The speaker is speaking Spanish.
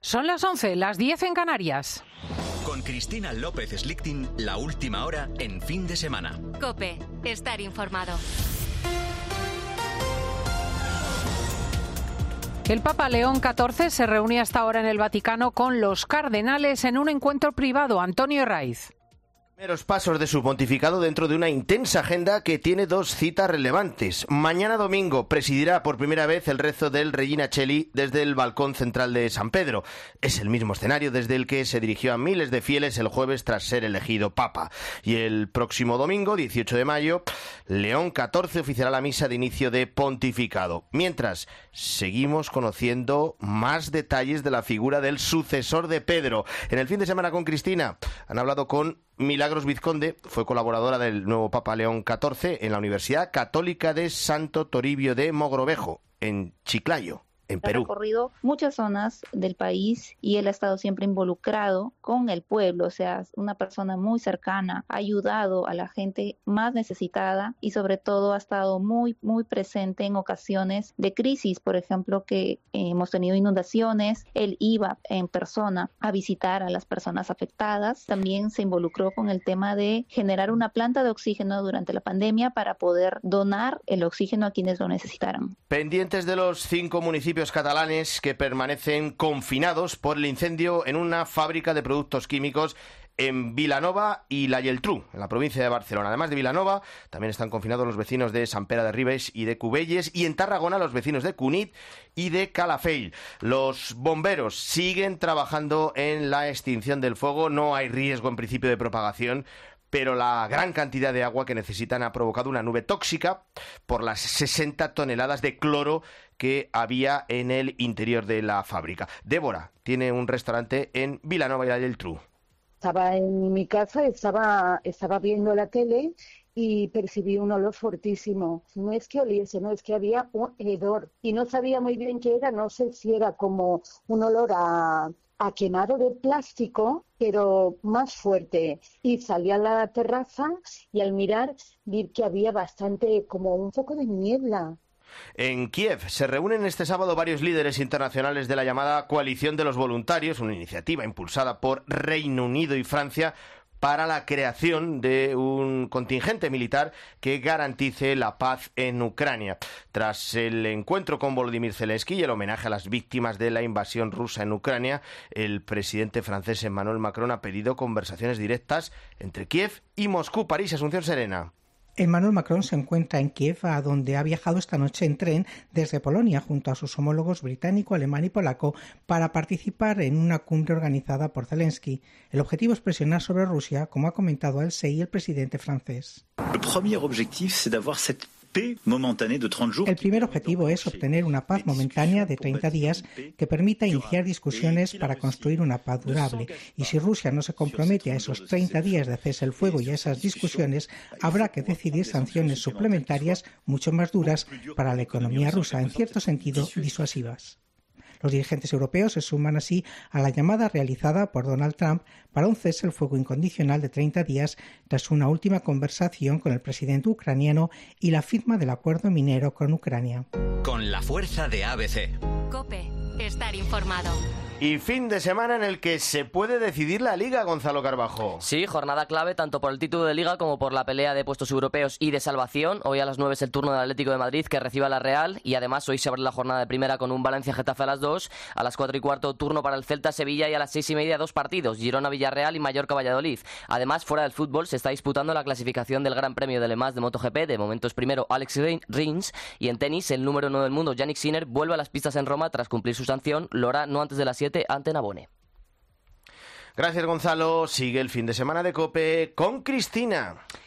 Son las 11, las 10 en Canarias. Con Cristina López Slichting, la última hora en fin de semana. COPE, estar informado. El Papa León XIV se reúne hasta ahora en el Vaticano con los cardenales en un encuentro privado. Antonio Raiz. Primeros pasos de su pontificado dentro de una intensa agenda que tiene dos citas relevantes. Mañana domingo presidirá por primera vez el rezo del Regina Coeli desde el balcón central de San Pedro. Es el mismo escenario desde el que se dirigió a miles de fieles el jueves tras ser elegido papa. Y el próximo domingo, 18 de mayo, León XIV oficiará la misa de inicio de pontificado. Mientras, seguimos conociendo más detalles de la figura del sucesor de Pedro. En el fin de semana con Cristina han hablado con Milagros Vizconde, fue colaboradora del nuevo Papa León XIV en la Universidad Católica de Santo Toribio de Mogrovejo, en Chiclayo, en Perú. Ha recorrido muchas zonas del país y él ha estado siempre involucrado con el pueblo, o sea, una persona muy cercana, ha ayudado a la gente más necesitada y sobre todo ha estado muy presente en ocasiones de crisis, por ejemplo, que hemos tenido inundaciones, él iba en persona a visitar a las personas afectadas, también se involucró con el tema de generar una planta de oxígeno durante la pandemia para poder donar el oxígeno a quienes lo necesitaran. Pendientes de los 5 municipios catalanes que permanecen confinados por el incendio en una fábrica de productos químicos en Vilanova y la Geltrú, en la provincia de Barcelona. Además de Vilanova, también están confinados los vecinos de Sant Pere de Ribes y de Cubelles, y en Tarragona los vecinos de Cunit y de Calafell. Los bomberos siguen trabajando en la extinción del fuego. No hay riesgo en principio de propagación, pero la gran cantidad de agua que necesitan ha provocado una nube tóxica por las 60 toneladas de cloro que había en el interior de la fábrica. Débora tiene un restaurante en Vilanova y la Geltrú. Estaba en mi casa, estaba viendo la tele y percibí un olor fortísimo. No es que oliese, no, es que había un hedor y no sabía muy bien qué era. No sé si era como un olor a quemado de plástico, pero más fuerte. Y salí a la terraza y al mirar vi que había bastante, como un poco de niebla. En Kiev se reúnen este sábado varios líderes internacionales de la llamada Coalición de los Voluntarios, una iniciativa impulsada por Reino Unido y Francia para la creación de un contingente militar que garantice la paz en Ucrania. Tras el encuentro con Volodymyr Zelensky y el homenaje a las víctimas de la invasión rusa en Ucrania, el presidente francés Emmanuel Macron ha pedido conversaciones directas entre Kiev y Moscú. París, Asunción Serena. Emmanuel Macron se encuentra en Kiev, a donde ha viajado esta noche en tren desde Polonia junto a sus homólogos británico, alemán y polaco para participar en una cumbre organizada por Zelensky. El objetivo es presionar sobre Rusia, como ha comentado al CEI el presidente francés. El primer objetivo es obtener una paz momentánea de 30 días que permita iniciar discusiones para construir una paz durable. Y si Rusia no se compromete a esos 30 días de cese el fuego y a esas discusiones, habrá que decidir sanciones suplementarias mucho más duras para la economía rusa, en cierto sentido disuasivas. Los dirigentes europeos se suman así a la llamada realizada por Donald Trump para un cese el fuego incondicional de 30 días tras una última conversación con el presidente ucraniano y la firma del acuerdo minero con Ucrania. Con la fuerza de ABC. COPE, estar informado. Y fin de semana en el que se puede decidir la Liga, Gonzalo Carbajo. Sí, jornada clave tanto por el título de Liga como por la pelea de puestos europeos y de salvación. Hoy a las 9 es el turno del Atlético de Madrid, que recibe a la Real, y además hoy se abre la jornada de primera con un Valencia-Getafe a las 2, a las 4:15 turno para el Celta-Sevilla y a las 6:30 dos partidos, Girona-Villarreal y Mallorca-Valladolid. Además, fuera del fútbol se está disputando la clasificación del Gran Premio de Le Mans de MotoGP. De momento es primero Alex Rins, y en tenis el número 1 del mundo, Jannik Sinner, vuelve a las pistas en Roma tras cumplir su sanción. Lo hará no antes de las 7 ante Navone. Gracias, Gonzalo. Sigue el fin de semana de COPE con Cristina.